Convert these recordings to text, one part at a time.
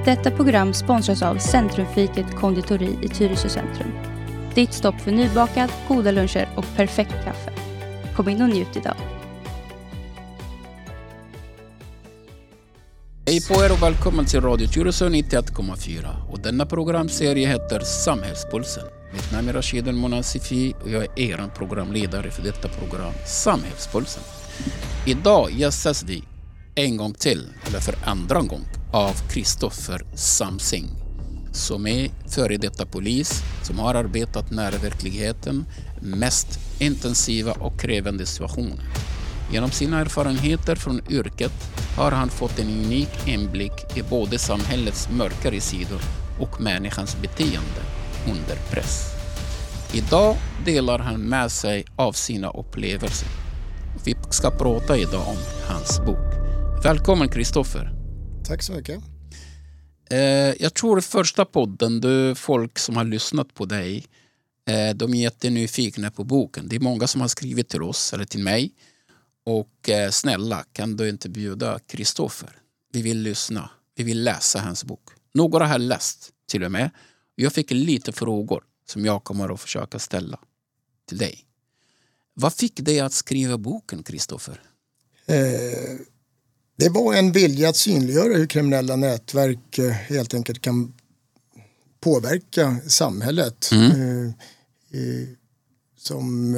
Detta program sponsras av Centrumfiket konditori i Tyresö centrum. Ditt stopp för nybakat, goda luncher och perfekt kaffe. Kom in och njut idag. Hej på er och välkommen till Radio Tyresö 91,4. Och denna programserie heter Samhällspulsen. Mitt namn är Rashid El-Monasifi och jag är er programledare för detta program Samhällspulsen. Idag gästas vi en gång till, eller för andra gång, av Kristoffer Samsing, som är före detta polis som har arbetat nära verkligheten, mest intensiva och krävande situationer. Genom sina erfarenheter från yrket har han fått en unik inblick i både samhällets mörkare sidor och människans beteende under press. Idag delar han med sig av sina upplevelser. Vi ska prata idag om hans bok. Välkommen Kristoffer. Tack så mycket. Jag tror första podden, folk som har lyssnat på dig, de är jättenyfikna på boken. Det är många som har skrivit till oss eller till mig. Och snälla, kan du inte bjuda Kristoffer? Vi vill lyssna. Vi vill läsa hans bok. Några har läst till och med. Jag fick lite frågor som jag kommer att försöka ställa till dig. Vad fick dig att skriva boken, Kristoffer? Det var en vilja att synliggöra hur kriminella nätverk helt enkelt kan påverka samhället. Som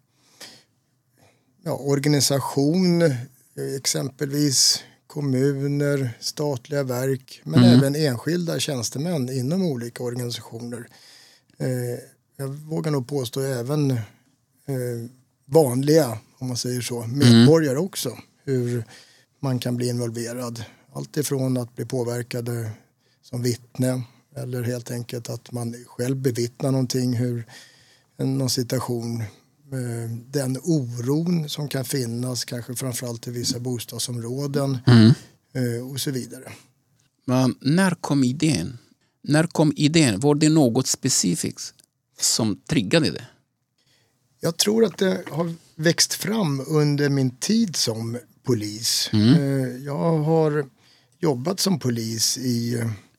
organisation, exempelvis kommuner, statliga verk, men även enskilda tjänstemän inom olika organisationer. Jag vågar nog påstå även vanliga, om man säger så, medborgare också. Hur man kan bli involverad. Allt ifrån att bli påverkade som vittne eller helt enkelt att man själv bevittnar någonting, hur någon situation, den oron som kan finnas kanske framförallt i vissa bostadsområden och så vidare. Men när kom idén? Var det något specifikt som triggade det? Jag tror att det har växt fram under min tid som polis. Jag har jobbat som polis i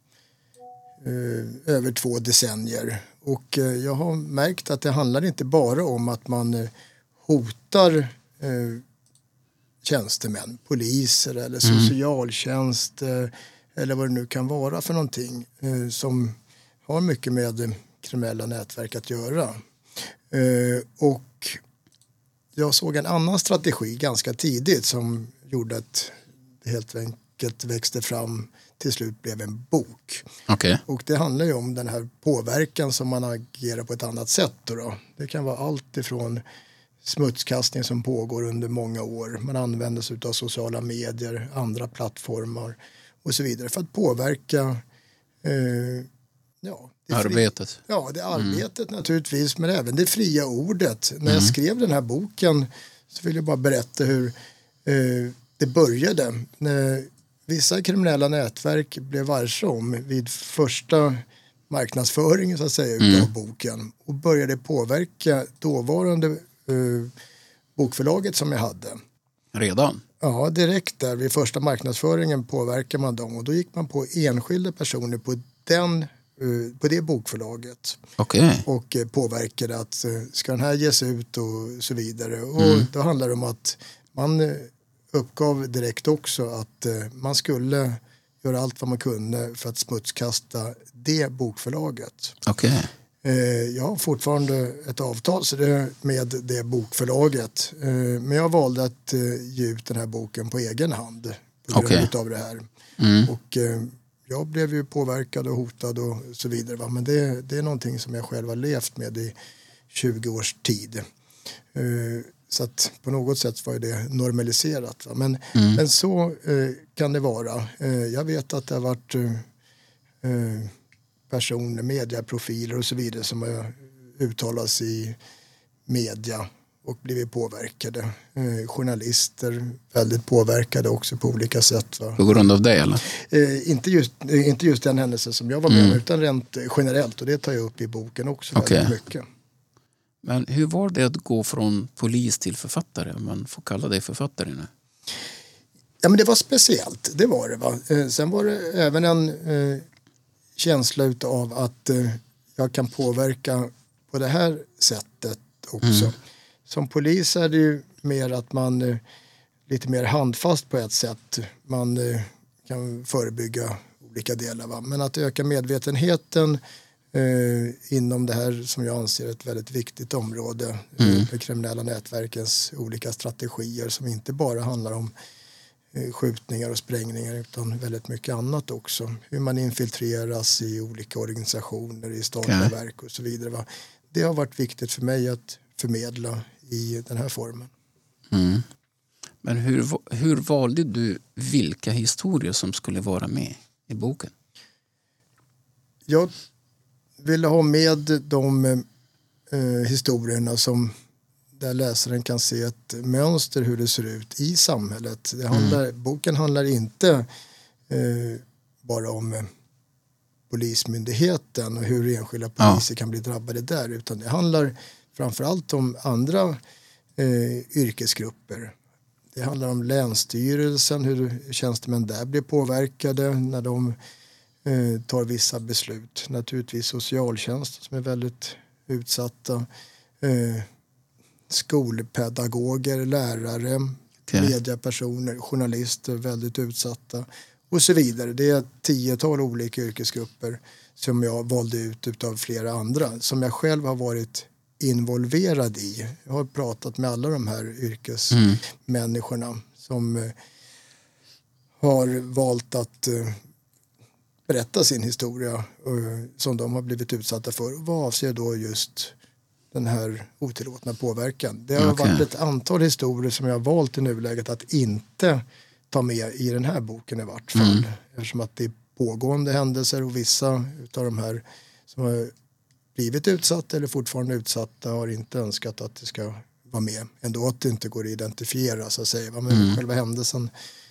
över 2 decennier. Och jag har märkt att det handlar inte bara om att man hotar tjänstemän, poliser eller socialtjänst eller vad det nu kan vara för någonting som har mycket med kriminella nätverk att göra. Och jag såg en annan strategi ganska tidigt som gjorde att det helt enkelt växte fram, till slut blev en bok. Okay. Och det handlar ju om den här påverkan som man agerar på ett annat sätt. Då. Det kan vara allt ifrån smutskastning som pågår under många år. Man använder sig av sociala medier, andra plattformar och så vidare för att påverka arbetet. Det är arbetet naturligtvis, men även det fria ordet. När jag skrev den här boken så vill jag bara berätta hur det började. När vissa kriminella nätverk blev varse om vid första marknadsföringen så att säga av boken och började påverka dåvarande bokförlaget som jag hade. Redan? Ja, direkt där vid första marknadsföringen påverkar man dem och då gick man på enskilda personer på det bokförlaget. Okay. Och påverkade att ska den här ges ut och så vidare. Och då handlar det om att man uppgav direkt också att man skulle göra allt vad man kunde för att smutskasta det bokförlaget. Okay. Jag har fortfarande ett avtal med det bokförlaget. Men jag valde att ge ut den här boken på egen hand på grund av det här. Och jag blev ju påverkad och hotad och så vidare. Va? Men det är någonting som jag själv har levt med i 20 års tid. Så att på något sätt var det normaliserat. Va? Men så kan det vara. Jag vet att det har varit personer, medieprofiler och så vidare som har uttalat sig i media och blivit påverkade. Journalister väldigt påverkade också på olika sätt. Va? På grund av det eller? Inte just den händelsen som jag var med om, utan rent generellt. Och det tar jag upp i boken också väldigt mycket. Men hur var det att gå från polis till författare? Om man får kalla det författare nu. Ja, men det var speciellt, det var det va. Sen var det även en känsla utav att jag kan påverka på det här sättet också. Som polis är det ju mer att man lite mer handfast på ett sätt. Man kan förebygga olika delar va. Men att öka medvetenheten inom det här som jag anser ett väldigt viktigt område. Med kriminella nätverkens olika strategier som inte bara handlar om skjutningar och sprängningar utan väldigt mycket annat också. Hur man infiltreras i olika organisationer, i statliga verk och så vidare. Va? Det har varit viktigt för mig att förmedla i den här formen. Men hur valde du vilka historier som skulle vara med i boken? Jag ville ha med de historierna som där läsaren kan se ett mönster hur det ser ut i samhället. Boken handlar inte bara om polismyndigheten och hur enskilda poliser kan bli drabbade där, utan det handlar framförallt om andra yrkesgrupper. Det handlar om länsstyrelsen, hur tjänstemän där blir påverkade när de tar vissa beslut. Naturligtvis socialtjänsten som är väldigt utsatta. Skolpedagoger, lärare, mediepersoner, journalister väldigt utsatta och så vidare. Det är 10-tal olika yrkesgrupper som jag valde ut utav flera andra som jag själv har varit involverad i. Jag har pratat med alla de här yrkesmänniskorna som har valt att berätta sin historia som de har blivit utsatta för. Och vad avser då just den här otillåtna påverkan? Det har varit ett antal historier som jag har valt i nuläget att inte ta med i den här boken i vart fall. Eftersom att det är pågående händelser och vissa av de här som har blivit utsatta eller fortfarande utsatta har inte önskat att det ska vara med. Ändå att det inte går att identifiera så att säga. Men själva händelsen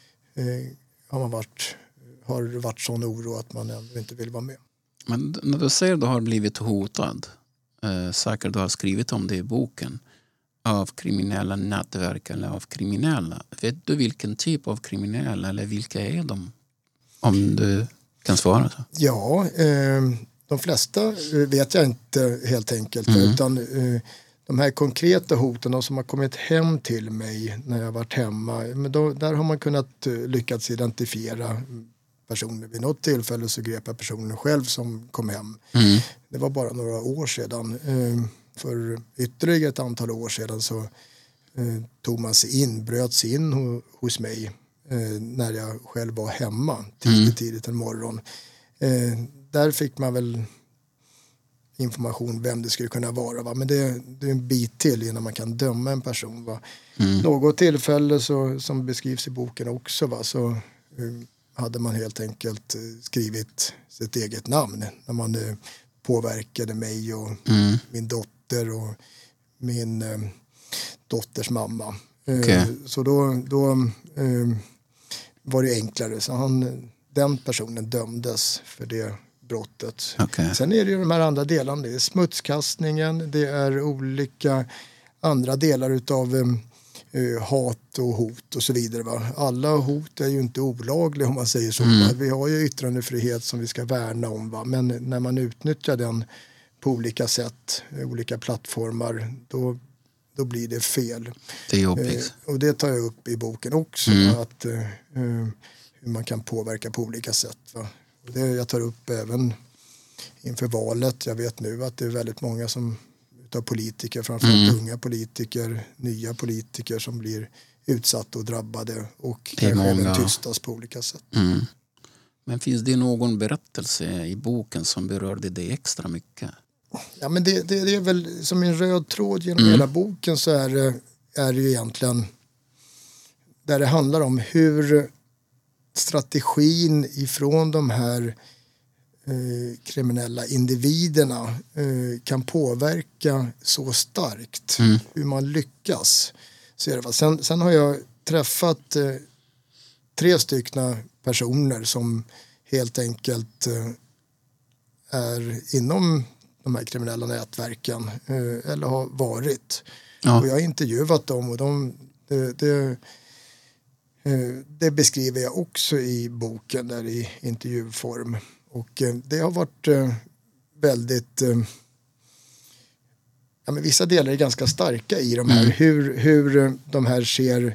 har varit sån oro att man ändå inte vill vara med. Men när du säger att du har blivit hotad, säkert du har skrivit om det i boken, av kriminella nätverk eller av kriminella. Vet du vilken typ av kriminella eller vilka är de? Om du kan svara så. Ja, de flesta vet jag inte helt enkelt. Utan de här konkreta hoten som har kommit hem till mig när jag har varit hemma. Men där har man kunnat lyckats identifiera personer. Vid något tillfälle så grep jag personen själv som kom hem. Det var bara några år sedan. För ytterligare ett antal år sedan så bröt sig in hos mig när jag själv var hemma tidigt en morgon. Där fick man väl information vem det skulle kunna vara. Va? Men det är en bit till innan man kan döma en person. Va? Något tillfälle som beskrivs i boken också så hade man helt enkelt skrivit sitt eget namn när man påverkade mig och min dotter och min dotters mamma. Så då var det enklare. Så den personen dömdes för det brottet. Sen är det ju de här andra delarna. Det är smutskastningen, det är olika andra delar utav hat och hot och så vidare. Va? Alla hot är ju inte olagliga om man säger så. Vi har ju yttrandefrihet som vi ska värna om. Va? Men när man utnyttjar den på olika sätt, olika plattformar, då blir det fel. Det är jobbigt. Och det tar jag upp i boken också. Att hur man kan påverka på olika sätt. Va? Och det jag tar upp även inför valet. Jag vet nu att det är väldigt många av politiker, framförallt unga politiker, nya politiker som blir utsatta och drabbade och kanske även tystas på olika sätt. Men finns det någon berättelse i boken som berörde det extra mycket? Ja, men det är väl som en röd tråd genom hela boken så är det ju egentligen där det handlar om hur strategin ifrån de här kriminella individerna kan påverka så starkt hur man lyckas. Sen har jag träffat 3 stycken personer som helt enkelt är inom de här kriminella nätverken eller har varit. Och jag har intervjuat dem och Det beskriver jag också i boken där i intervjuform. Och det har varit väldigt... men vissa delar är ganska starka i de här. Hur de här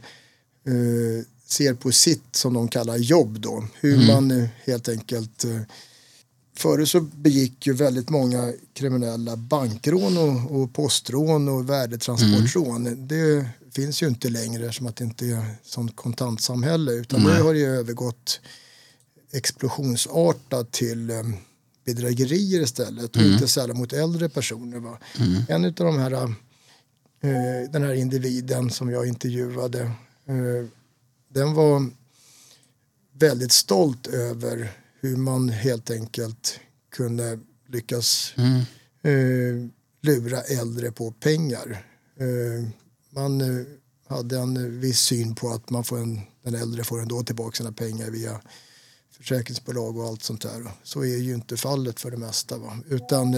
ser på sitt, som de kallar, jobb då. Hur man helt enkelt... Förr så begick ju väldigt många kriminella bankrån och postrån och värdetransportrån. Det finns ju inte längre som att det inte är ett sånt kontantsamhälle, utan nu har det ju övergått explosionsartat till bedrägerier istället och inte sällan mot äldre personer. Va? En av de här den här individen som jag intervjuade, den var väldigt stolt över hur man helt enkelt kunde lyckas lura äldre på pengar. Man hade en viss syn på att den äldre får ändå tillbaka sina pengar via försäkringsbolag och allt sånt där. Så är ju inte fallet för det mesta. Va? Utan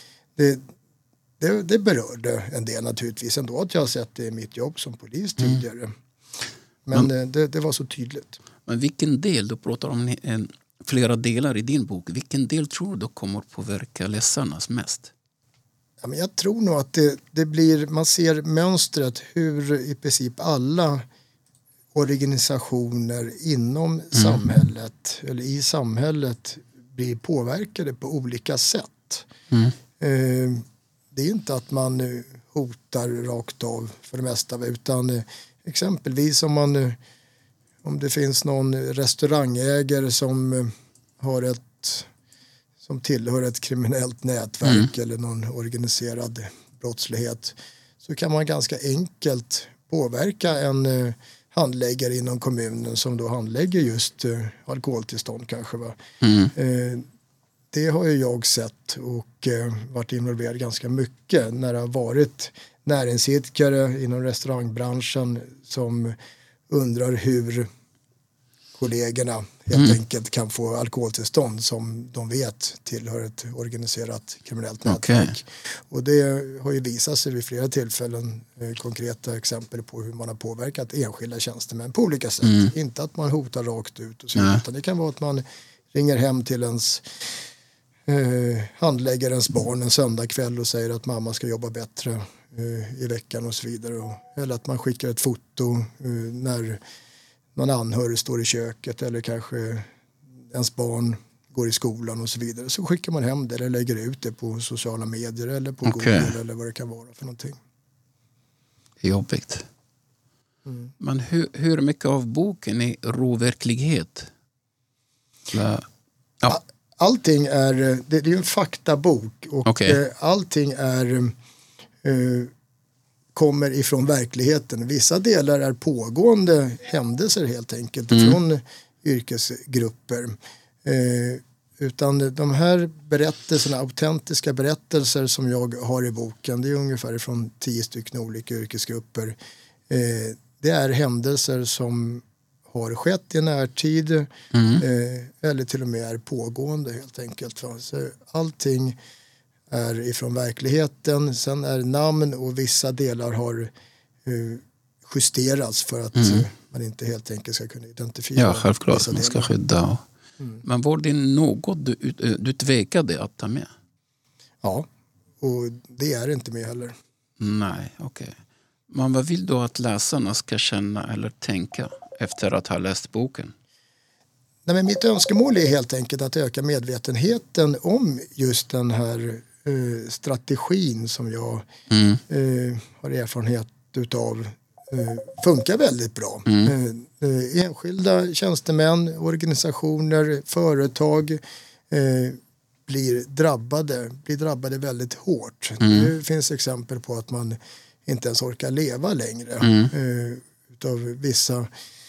det berörde en del naturligtvis ändå att jag har sett det i mitt jobb som polis tidigare. Men det var så tydligt. Men vilken del, du pratar om flera delar i din bok, vilken del tror du kommer påverka läsarnas mest? Ja, men jag tror nog att det blir, man ser mönstret hur i princip alla organisationer inom samhället eller i samhället blir påverkade på olika sätt. Det är inte att man hotar rakt av för det mesta, utan exempelvis om det finns någon restaurangägare som tillhör ett kriminellt nätverk eller någon organiserad brottslighet, så kan man ganska enkelt påverka en handläggare inom kommunen som då handlägger just alkoholtillstånd kanske. Va? Det har ju jag sett och varit involverad ganska mycket när det har varit näringsidkare inom restaurangbranschen som undrar hur kollegorna helt enkelt kan få alkoholtillstånd som de vet tillhör ett organiserat kriminellt nätverk. Och det har ju visat sig vid flera tillfällen konkreta exempel på hur man har påverkat enskilda tjänstemän på olika sätt. Inte att man hotar rakt ut och så, utan det kan vara att man ringer hem till ens handläggarens barn en söndagkväll och säger att mamma ska jobba bättre i veckan och så vidare. Eller att man skickar ett foto när någon anhörig står i köket eller kanske ens barn går i skolan och så vidare. Så skickar man hem det eller lägger ut det på sociala medier eller på Google eller vad det kan vara för någonting. Jobbigt. Men hur mycket av boken är råverklighet? Ja. Allting är, det är ju en faktabok och allting är kommer ifrån verkligheten. Vissa delar är pågående händelser helt enkelt från yrkesgrupper. Utan de här berättelserna, autentiska berättelser som jag har i boken, det är ungefär från 10 stycken olika yrkesgrupper. Det är händelser som har skett i närtid eller till och med är pågående helt enkelt. Så allting är ifrån verkligheten. Sen är namn och vissa delar har justerats för att man inte helt enkelt ska kunna identifiera. Ja, självklart. Man ska skydda. Men var det något du tvekade att ta med? Ja, och det är inte med heller. Nej, okej. Men vad vill du att läsarna ska känna eller tänka efter att ha läst boken? Nej, men mitt önskemål är helt enkelt att öka medvetenheten om just den här strategin som jag har erfarenhet utav funkar väldigt bra. Enskilda tjänstemän, organisationer, företag blir drabbade väldigt hårt. Det finns exempel på att man inte ens orkar leva längre utav vissa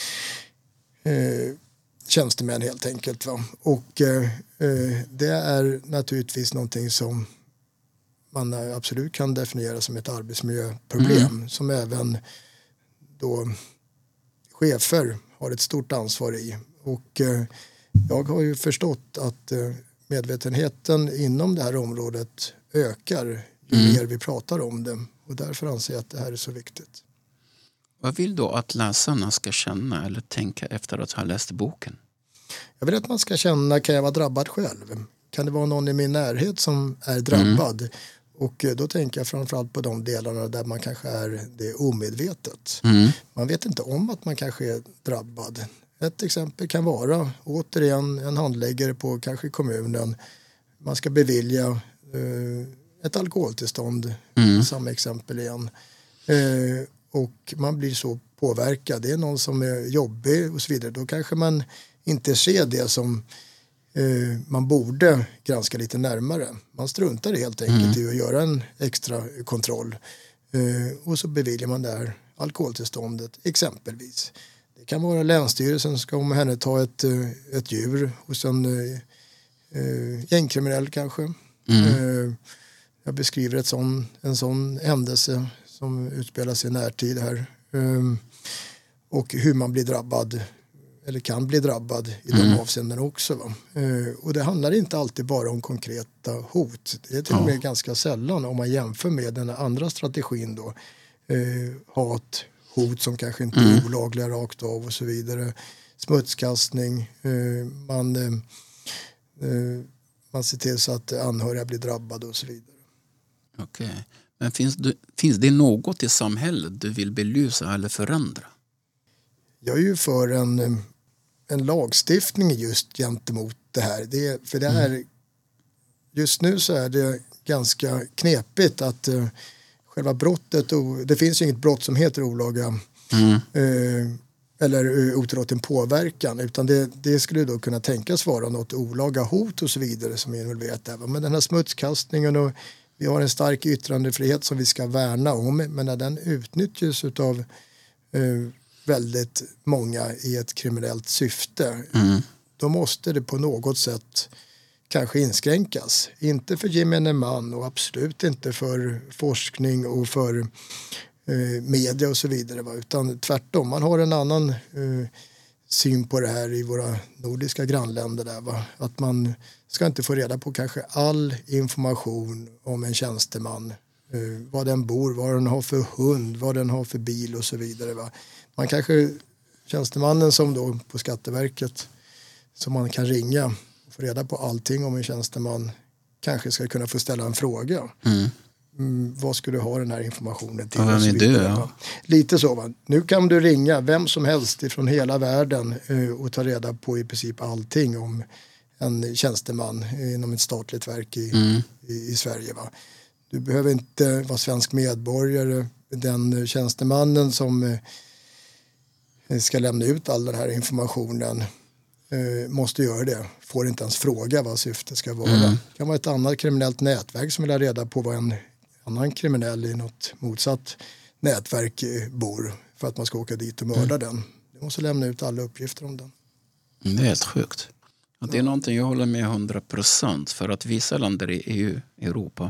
tjänstemän helt enkelt. Va? Och det är naturligtvis någonting som man absolut kan definiera som ett arbetsmiljöproblem som även då chefer har ett stort ansvar i. Och jag har ju förstått att medvetenheten inom det här området ökar ju mer vi pratar om det. Och därför anser jag att det här är så viktigt. Vad vill du att läsarna ska känna eller tänka efter att ha läst boken? Jag vill att man ska känna, kan jag vara drabbad själv? Kan det vara någon i min närhet som är drabbad? Och då tänker jag framförallt på de delarna där man kanske är det omedvetet. Man vet inte om att man kanske är drabbad. Ett exempel kan vara återigen en handläggare på kanske kommunen. Man ska bevilja ett alkoholtillstånd, samma exempel igen. Och man blir så påverkad. Det är någon som är jobbig och så vidare. Då kanske man inte ser det som man borde granska lite närmare. Man struntar helt enkelt i att göra en extra kontroll. Och så beviljar man det här alkoholtillståndet exempelvis. Det kan vara Länsstyrelsen som ska omhänderta ett djur hos en gängkriminell kanske. Jag beskriver en sån händelse som utspelar sig i närtid här. Och hur man blir drabbad eller kan bli drabbad i de avseenden också. Va? Och det handlar inte alltid bara om konkreta hot. Det är till och med ganska sällan om man jämför med den andra strategin då. Hat, hot som kanske inte är olagliga rakt av och så vidare. Smutskastning. Man ser till så att anhöriga blir drabbade och så vidare. Okej. Men finns det något i samhället du vill belysa eller förändra? Jag är ju för en lagstiftning just gentemot det här. För det här, just nu så är det ganska knepigt att själva brottet, det finns ju inget brott som heter olaga eller otillåten påverkan, utan det skulle då kunna tänkas vara något olaga hot och så vidare som är involverat där. Men den här smutskastningen, och vi har en stark yttrandefrihet som vi ska värna om, men när den utnyttjas av väldigt många i ett kriminellt syfte, då måste det på något sätt kanske inskränkas. Inte för gemene man och absolut inte för forskning och för media och så vidare, va? Utan tvärtom. Man har en annan syn på det här i våra nordiska grannländer där, va? Att man ska inte få reda på kanske all information om en tjänsteman, var den bor, vad den har för hund, vad den har för bil och så vidare, va? Man kanske, tjänstemannen som då på Skatteverket som man kan ringa och få reda på allting om en tjänsteman, kanske ska kunna få ställa en fråga. Vad skulle du ha den här informationen till? Ja, vem är du? Ja. Lite så, va? Nu kan du ringa vem som helst ifrån hela världen och ta reda på i princip allting om en tjänsteman inom ett statligt verk i Sverige, va? Du behöver inte vara svensk medborgare. Den tjänstemannen som ska lämna ut all den här informationen måste göra det. Får inte ens fråga vad syftet ska vara. Det kan vara ett annat kriminellt nätverk som vill ha reda på vad en annan kriminell i något motsatt nätverk bor, för att man ska åka dit och mörda den. Du måste lämna ut alla uppgifter om den. Det är helt sjukt. Att det är någonting jag håller med 100%, för att vissa länder i EU, Europa,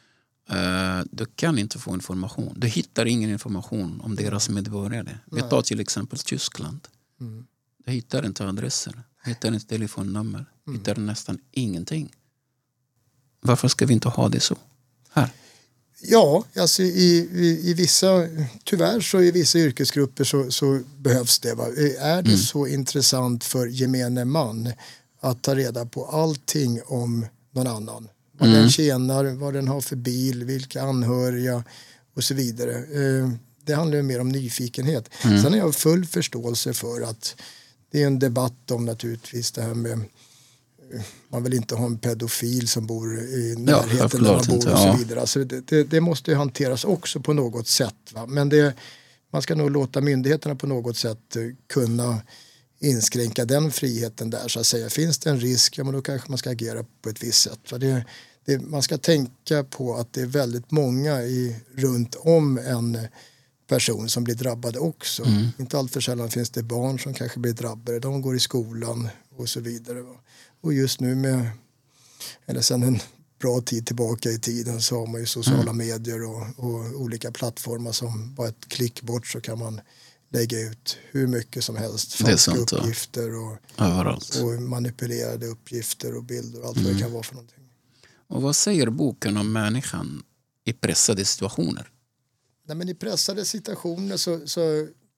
du kan inte få information. Du hittar ingen information om deras medborgare. Vi tar till exempel Tyskland. Du hittar inte adresser, hittar inte telefonnummer, hittar nästan ingenting. Varför ska vi inte ha det så här? Ja, alltså i vissa, tyvärr så i vissa yrkesgrupper så behövs det. Va? Är det så intressant för gemene man att ta reda på allting om någon annan? Vad den tjänar, vad den har för bil, vilka anhöriga och så vidare. Det handlar ju mer om nyfikenhet. Sen har jag full förståelse för att det är en debatt om naturligtvis det här med, man vill inte ha en pedofil som bor i närheten där man bor och så vidare. Alltså det måste ju hanteras också på något sätt. Va? Men man ska nog låta myndigheterna på något sätt kunna inskränka den friheten där, så att säga. Finns det en risk, ja, men då kanske man ska agera på ett visst sätt. Va? Man ska tänka på att det är väldigt många runt om en person som blir drabbade också. Inte allt för sällan finns det barn som kanske blir drabbade. De går i skolan och så vidare. Va? Och just nu sen en bra tid tillbaka i tiden så har man ju sociala medier och olika plattformar som bara ett klick bort så kan man lägga ut hur mycket som helst falska uppgifter och manipulerade uppgifter och bilder och allt vad det kan vara för någonting. Och vad säger boken om människan i pressade situationer? Nej, men i pressade situationer så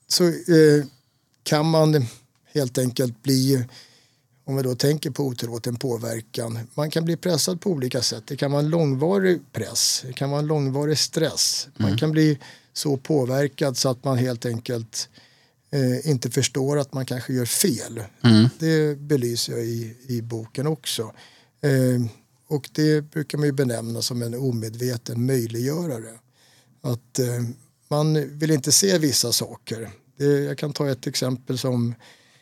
så kan man helt enkelt bli, om vi då tänker på otillåten påverkan, man kan bli pressad på olika sätt. Det kan vara en långvarig press, det kan vara en långvarig stress. Man kan bli så påverkad så att man helt enkelt inte förstår att man kanske gör fel. Det belyser jag i boken också. Och det brukar man ju benämna som en omedveten möjliggörare. Att man vill inte se vissa saker. Jag kan ta ett exempel som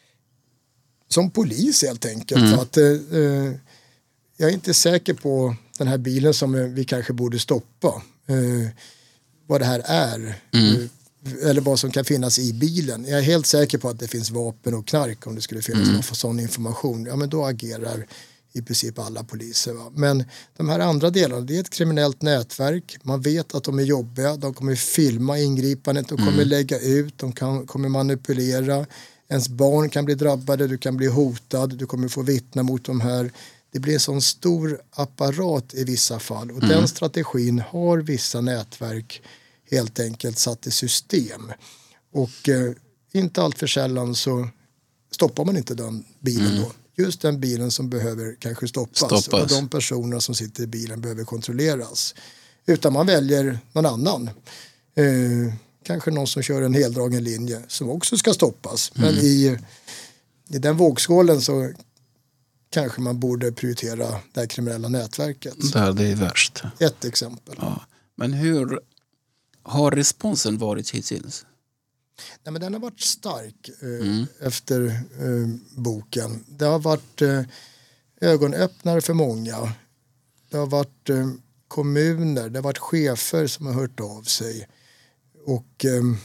polis helt enkelt. För att, jag är inte säker på den här bilen som vi kanske borde stoppa. Vad det här är. Eller vad som kan finnas i bilen. Jag är helt säker på att det finns vapen och knark om det skulle finnas någon sån information. Ja, men då agerar i princip alla poliser. Va? Men de här andra delarna, det är ett kriminellt nätverk. Man vet att de är jobbiga. De kommer filma ingripandet. De kommer lägga ut. De kommer manipulera. Ens barn kan bli drabbade. Du kan bli hotad. Du kommer få vittna mot de här. Det blir en sån stor apparat i vissa fall. Och den strategin har vissa nätverk helt enkelt satt i system. Och inte allt för sällan så stoppar man inte den bilen då. Just den bilen som behöver kanske stoppas. Och de personer som sitter i bilen behöver kontrolleras. Utan man väljer någon annan. Kanske någon som kör en heldragen linje som också ska stoppas. Men i den vågskålen så kanske man borde prioritera det här kriminella nätverket. Där det är värst. Ett exempel. Ja. Men hur har responsen varit hittills? Nej, men den har varit stark efter boken. Det har varit ögonöppnare för många. Det har varit kommuner, det har varit chefer som har hört av sig och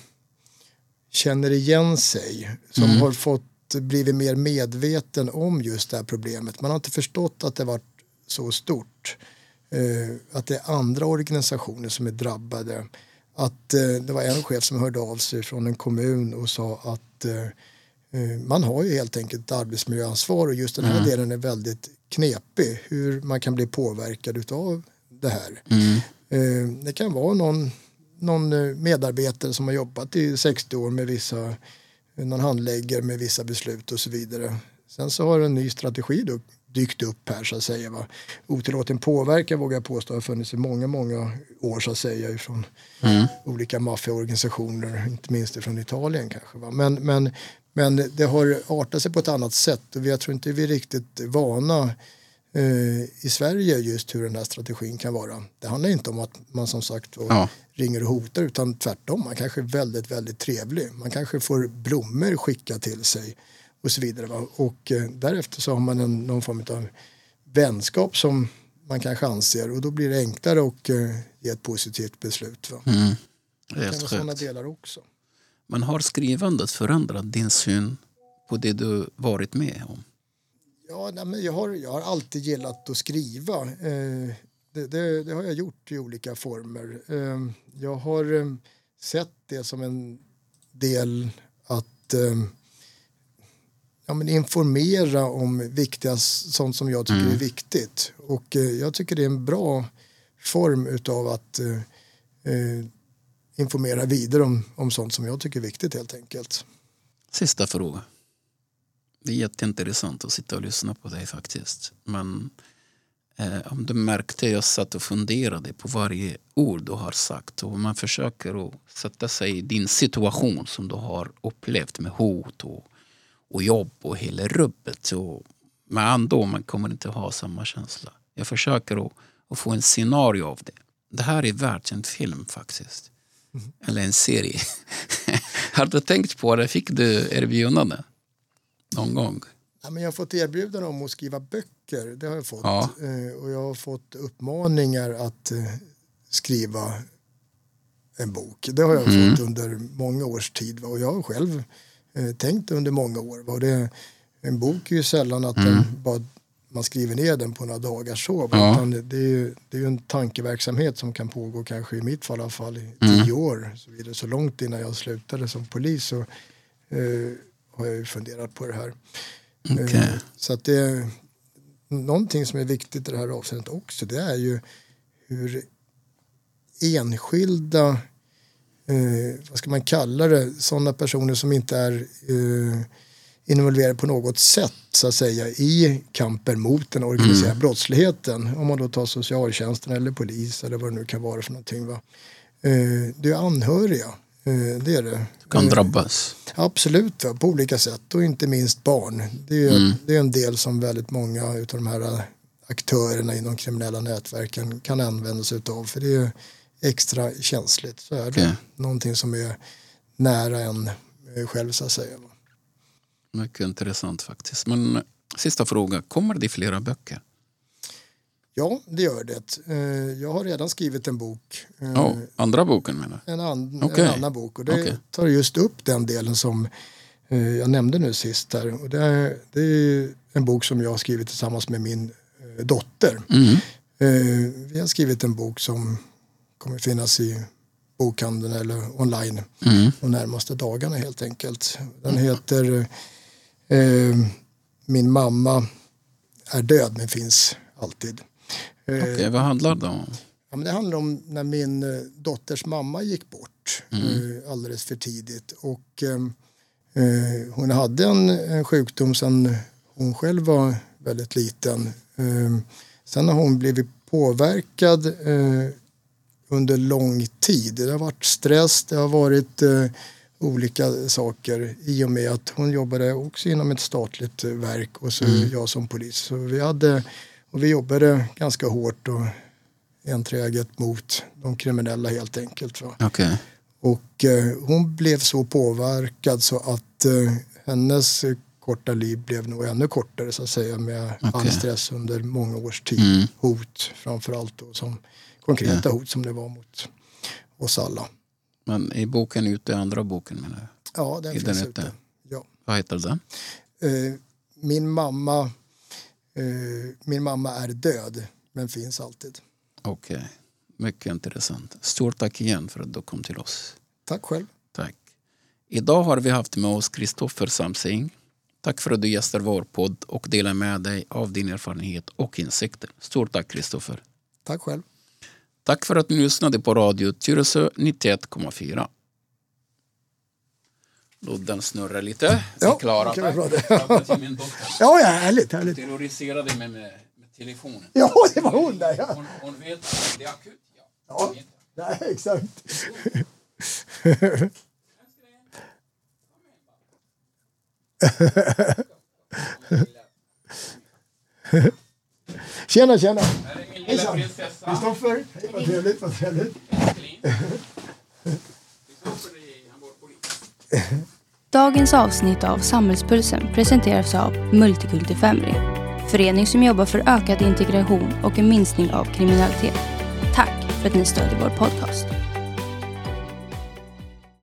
känner igen sig. Som har blivit mer medveten om just det här problemet. Man har inte förstått att det varit så stort. Att det är andra organisationer som är drabbade. Att det var en chef som hörde av sig från en kommun och sa att man har ju helt enkelt ett arbetsmiljöansvar och just den här delen är väldigt knepig. Hur man kan bli påverkad utav det här. Det kan vara någon medarbetare som har jobbat i 60 år med någon handläggare med vissa beslut och så vidare. Sen så har en ny strategi då dykt upp här så att säga. Va? Otillåten påverkan vågar jag påstå har funnits i många, många år så att säga från olika maffiaorganisationer, inte minst från Italien kanske. Va? Men det har artat sig på ett annat sätt och jag tror inte vi är riktigt vana i Sverige just hur den här strategin kan vara. Det handlar inte om att man som sagt ringer och hotar utan tvärtom. Man kanske är väldigt, väldigt trevlig. Man kanske får blommor skicka till sig och så vidare. Va? Och därefter så har man någon form av vänskap som man kanske anser och då blir det enklare att ge ett positivt beslut. Va? Det kan vara sådana delar också. Men har skrivandet förändrat din syn på det du varit med om? Ja, nej, men jag har alltid gillat att skriva. Det har jag gjort i olika former. Jag har sett det som en del att informera om viktiga sånt som jag tycker är viktigt. Och jag tycker det är en bra form utav att informera vidare om sånt som jag tycker är viktigt helt enkelt. Sista fråga. Det är jätteintressant att sitta och lyssna på dig faktiskt. Men om du märkte, jag satt och funderade på varje ord du har sagt. Och man försöker att sätta sig i din situation som du har upplevt med hot och jobb och hela rubbet. Men ändå man kommer inte ha samma känsla. Jag försöker att få en scenario av det. Det här är värt en film faktiskt. Eller en serie. Har du tänkt på det? Fick du erbjudande någon gång? Ja, men jag har fått erbjudande om att skriva böcker. Det har jag fått. Ja. Och jag har fått uppmaningar att skriva en bok. Det har jag fått under många års tid. Och jag har själv tänkt under många år. En bok är ju sällan att man skriver ner den på några dagar så. Utan det är ju en tankeverksamhet som kan pågå kanske i mitt fall i alla fall i 10 år. Så vidare. Så långt innan jag slutade som polis så har jag ju funderat på det här. Okay. Så att det är någonting som är viktigt i det här avseendet också. Det är ju hur enskilda vad ska man kalla det, sådana personer som inte är involverade på något sätt så att säga i kampen mot den organiserade brottsligheten. Om man då tar socialtjänsten eller polis eller vad det nu kan vara för någonting. Va? Det är anhöriga, det är det. Kan drabbas. Absolut, va? På olika sätt och inte minst barn. Det är en del som väldigt många utav de här aktörerna inom kriminella nätverken kan använda sig utav, för det är extra känsligt. Så är det någonting som är nära en själv så att säga. Va? Mycket intressant faktiskt. Men sista fråga, kommer det flera böcker? Ja, det gör det. Jag har redan skrivit en bok. Andra boken menar jag? En annan bok. Och det tar just upp den delen som jag nämnde nu sist här. Och det är en bok som jag har skrivit tillsammans med min dotter. Vi har skrivit en bok som kommer finnas i bokhandeln eller online de närmaste dagarna helt enkelt. Den heter Min mamma är död men finns alltid. Okej, vad handlar det om? Ja, men det handlar om när min dotters mamma gick bort alldeles för tidigt. Och hon hade en sjukdom sedan hon själv var väldigt liten. Sen har hon blivit påverkad under lång tid. Det har varit stress, det har varit olika saker i och med att hon jobbade också inom ett statligt verk och så jag som polis. Så vi jobbade ganska hårt och enträget mot de kriminella helt enkelt. Va? Okay. Och hon blev så påverkad så att hennes korta liv blev nog ännu kortare så att säga med all stress under många års tid. Hot framförallt då, som konkreta hot som det var mot oss alla. Men i boken ute, andra boken menar jag? Ja, den finns ute. Ja. Vad heter den? Min mamma är död men finns alltid. Okej, mycket intressant. Stort tack igen för att du kom till oss. Tack själv. Tack. Idag har vi haft med oss Kristoffer Samsing. Tack för att du gästar vår podd och delar med dig av din erfarenhet och insikter. Stort tack Kristoffer. Tack själv. Tack för att ni lyssnade på Radio Tyresö 91,4. Lodden snurrar lite. Ja, Klara. Ja, härligt. Terroriserade mig med telefonen. Ja, det var hon där. Ja. Hon vet att det är akut. Ja, nej, exakt. Tjena. Hejsan. Kristoffer. Vad trevligt. Dagens avsnitt av Samhällspulsen presenteras av Multikulti Family, förening som jobbar för ökad integration och en minskning av kriminalitet. Tack för att ni stödjer vår podcast.